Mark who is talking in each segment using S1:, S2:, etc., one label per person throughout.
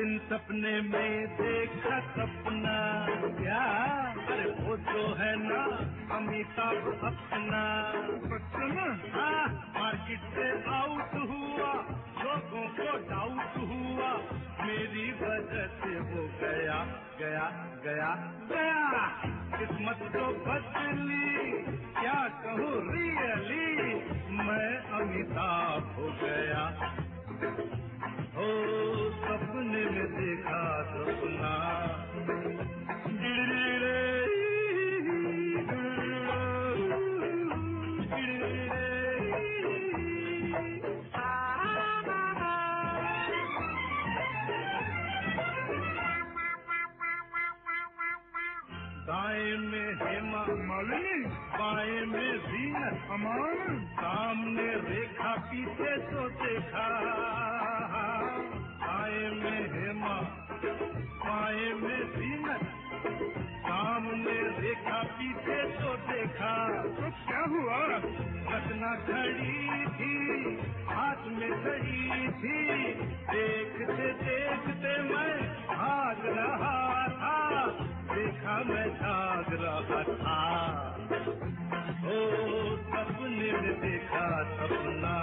S1: दिन सपने में देखा सपना, क्या अरे वो तो है ना अमिताभ अपना बच्चन। हाँ, मार्केट से आउट हुआ, लोगों को डाउट हुआ, मेरी वजह से वो गया गया गया गया। किस्मत तो बदली, क्या कहूँ रियली, मैं अमिताभ हो गया। ओ सपने में देखा सपना, दाएं में हेमा मालिनी, बाएं में जीनत अमान, सामने रेखा पीछे तो देखा। दाएं में हेमा बाएं में जीनत, सामने रेखा पीछे तो देखा। तो क्या हुआ? रचना खड़ी थी, हाथ में घड़ी थी, देखते देखते मैं भाग रहा था, देखा मैं जाग रहा था। ओ सपने में देखा सपना,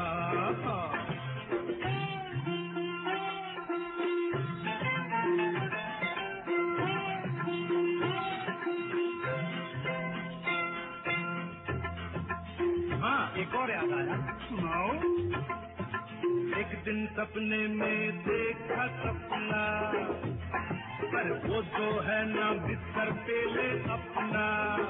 S1: हाँ एक और याद आया, सुनाओ। एक दिन सपने में देखा सपना, पर वो जो है ना मिस्टर पेले अपना,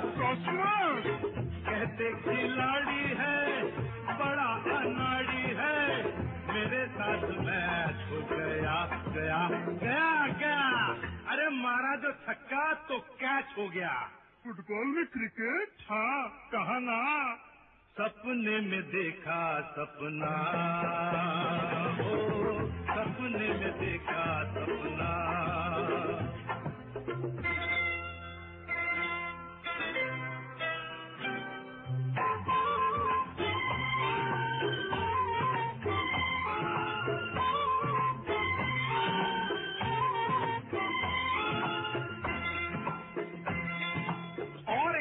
S1: कहते खिलाड़ी है, बड़ा अनाड़ी है, मेरे साथ मैच हो गया गया गया गया। अरे मारा जो छक्का तो कैच हो गया। फुटबॉल में क्रिकेट? हाँ, कहा ना। सपने में देखा सपना, ओ सपने में देखा सपना। और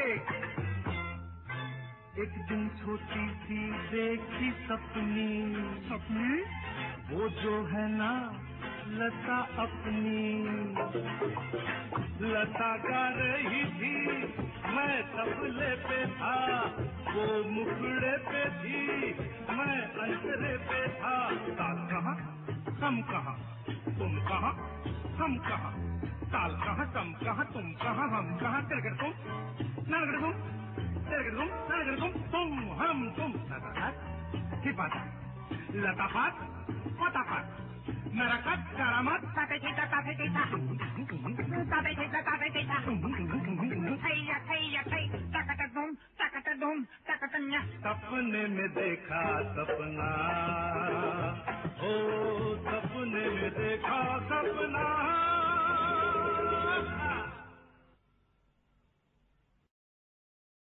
S1: एक दिन छोटी सी देखी सपनी, सपनी वो जो है ना लता अपनी, लता गा रही थी, मैं तबले पे था, वो मुखड़े पे थी, मैं अंतरे पे था। ताल कहाँ हम कहाँ, तुम कहाँ हम कहाँ, ताल कहाँ कम कहाँ, तुम कहाँ हम कहाँ, कर तुम नगर तुम तुम हम तुम, लताफात फताफात, नरकत करामत, सपने में देखा सपना, ओ सपने में देखा सपना।